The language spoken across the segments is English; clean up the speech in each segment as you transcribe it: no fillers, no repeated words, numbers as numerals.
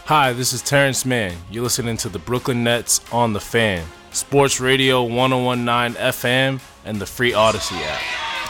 Hi, this is Terrence Mann. You're listening to the Brooklyn Nets on The Fan, Sports Radio 101.9 FM, and the free Odyssey app.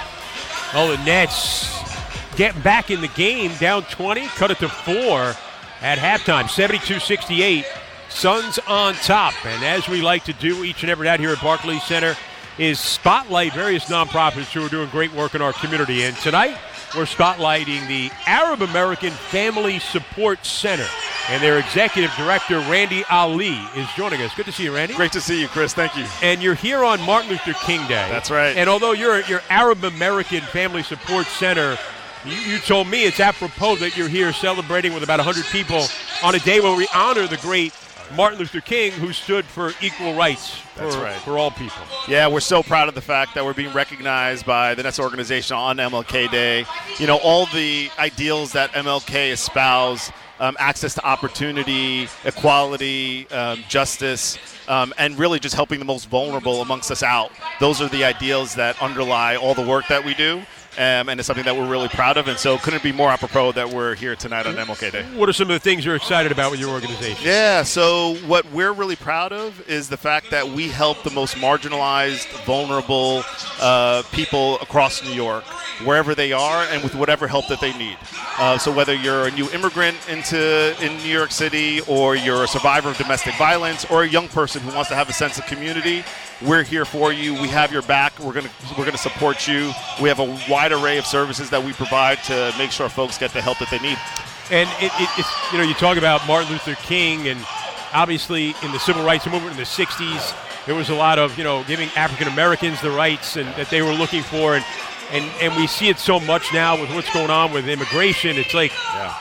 Oh, the Nets getting back in the game, down 20, cut it to 4 at halftime, 72-68. Suns on top. And as we like to do each and every night here at Barclays Center, is spotlight various nonprofits who are doing great work in our community. And tonight, we're spotlighting the Arab American Family Support Center. And their executive director, Randy Ali, is joining us. Good to see you, Randy. Great to see you, Chris. Thank you. And you're here on Martin Luther King Day. That's right. And although you're at your Arab American Family Support Center, you told me it's apropos that you're here celebrating with about 100 people on a day where we honor the great Martin Luther King, who stood for equal rights for all people. Yeah, we're so proud of the fact that we're being recognized by the Nets organization on MLK Day. You know, all the ideals that MLK espoused, access to opportunity, equality, justice, and really just helping the most vulnerable amongst us out. Those are the ideals that underlie all the work that we do. And it's something that we're really proud of, and so couldn't be more apropos that we're here tonight on MLK Day. What are some of the things you're excited about with your organization? Yeah, so what we're really proud of is the fact that we help the most marginalized, vulnerable people across New York, wherever they are, and with whatever help that they need. So whether you're a new immigrant in New York City, or you're a survivor of domestic violence, or a young person who wants to have a sense of community, we're here for you. We have your back. We're gonna support you. We have a wide array of services that we provide to make sure folks get the help that they need. And it's, you know, you talk about Martin Luther King, and obviously in the civil rights movement in the 60s, there was a lot of, you know, giving African Americans the rights and that they were looking for, and we see it so much now with what's going on with immigration. It's like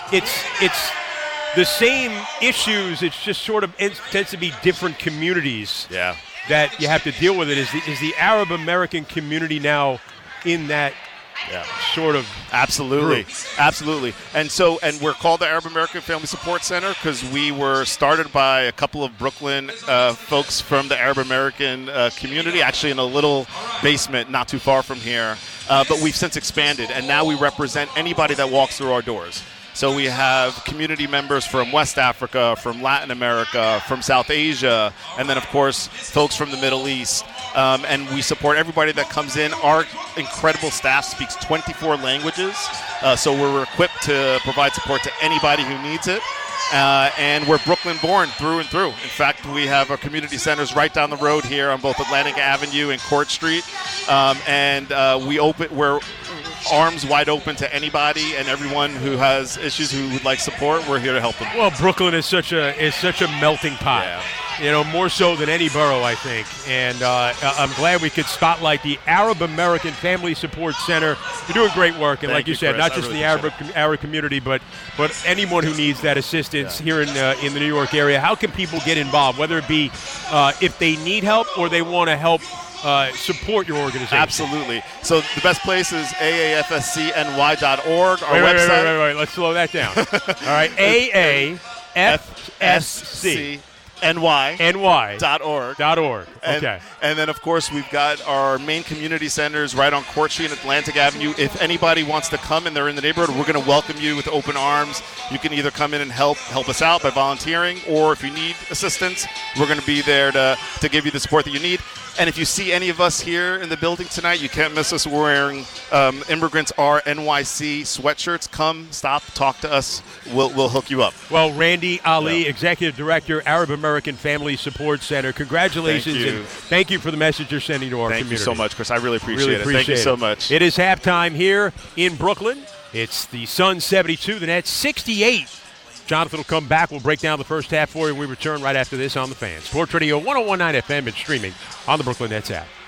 it's the same issues. It's just sort of it tends to be different communities. Yeah. That you have to deal with it. Is the Arab American community now in that sort of Absolutely. group? Absolutely. And we're called the Arab American Family Support Center because we were started by a couple of Brooklyn folks from the Arab American community, actually in a little basement not too far from here. But we've since expanded, and now we represent anybody that walks through our doors. So we have community members from West Africa, from Latin America, from South Asia, and then, of course, folks from the Middle East. And we support everybody that comes in. Our incredible staff speaks 24 languages, so we're equipped to provide support to anybody who needs it. And we're Brooklyn-born through and through. In fact, we have our community centers right down the road here on both Atlantic Avenue and Court Street. We're arms wide open to anybody and everyone who has issues who would like support. We're here to help them. Well, Brooklyn is such a melting pot. Yeah. You know, more so than any borough, I think. And I'm glad we could spotlight the Arab American Family Support Center. You're doing great work, and like you said, Chris. not just in the Arab community, but anyone who needs that assistance here in the New York area. How can people get involved, whether it be if they need help or they want to help support your organization? Absolutely. So the best place is aafscny.org. Our website. Wait. Let's slow that down. All right. AAFSC. NY.org. Okay. And then, of course, we've got our main community centers right on Court Street and Atlantic Avenue. If anybody wants to come and they're in the neighborhood, we're going to welcome you with open arms. You can either come in and help us out by volunteering, or if you need assistance, we're going to be there to give you the support that you need. And if you see any of us here in the building tonight, you can't miss us. We're wearing Immigrants Are NYC sweatshirts. Come, stop, talk to us. We'll hook you up. Well, Randy Ali, Executive Director, Arab American Family Support Center. Congratulations. Thank you. And thank you for the message you're sending to our community. Thank you so much, Chris. I really appreciate it. Thank you so much. It is halftime here in Brooklyn. It's the Suns 72, the Nets 68. Jonathan will come back. We'll break down the first half for you. We return right after this on The Fan. Sports Radio 101.9 FM and streaming on the Brooklyn Nets app.